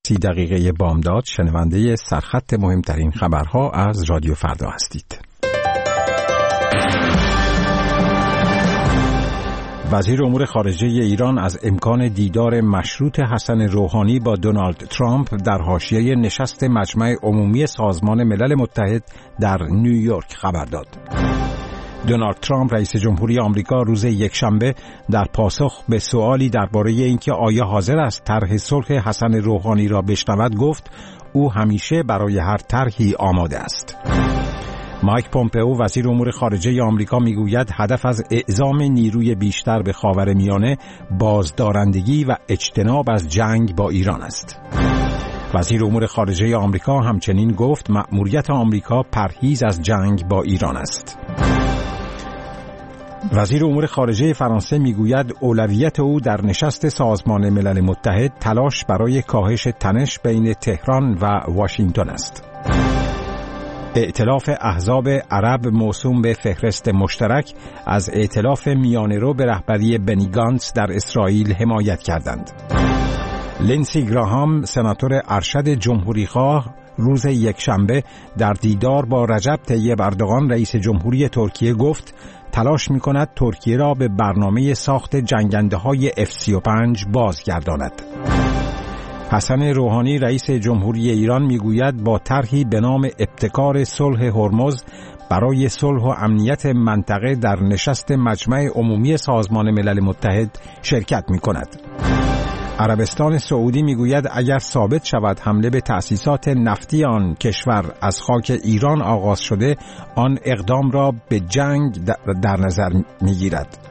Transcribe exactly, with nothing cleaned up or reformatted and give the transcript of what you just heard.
سی دقیقه بامداد، شنونده سرخط مهمترین خبرها از رادیو فردا هستید. وزیر امور خارجه ایران از امکان دیدار مشروط حسن روحانی با دونالد ترامپ در حاشیه نشست مجمع عمومی سازمان ملل متحد در نیویورک خبر داد. دونالد ترامپ رئیس جمهوری آمریکا روز یکشنبه در پاسخ به سوالی درباره اینکه آیا حاضر است طرح صلح حسن روحانی را بشنود گفت او همیشه برای هر طرحی آماده است. مایک پومپئو وزیر امور خارجه آمریکا میگوید هدف از اعزام نیروی بیشتر به خاورمیانه بازدارندگی و اجتناب از جنگ با ایران است. وزیر امور خارجه آمریکا همچنین گفت مأموریت آمریکا پرهیز از جنگ با ایران است. وزیر امور خارجه فرانسه میگوید اولویت او در نشست سازمان ملل متحد تلاش برای کاهش تنش بین تهران و واشنگتن است. ائتلاف احزاب عرب موسوم به فهرست مشترک از ائتلاف میانه‌رو به رهبری بنی گانتز در اسرائیل حمایت کردند. لینسی گراهام سناتور ارشد جمهوریخواه روز یکشنبه در دیدار با رجب طیب اردوغان رئیس جمهوری ترکیه گفت تلاش می‌کند ترکیه را به برنامه ساخت جنگنده‌های اف سی و پنج بازگرداند. حسن روحانی رئیس جمهوری ایران میگوید با طرحی به نام ابتکار صلح هرمز برای صلح و امنیت منطقه در نشست مجمع عمومی سازمان ملل متحد شرکت می‌کند. عربستان سعودی میگوید اگر ثابت شود حمله به تأسیسات نفتی آن کشور از خاک ایران آغاز شده، آن اقدام را به جنگ در نظر میگیرد.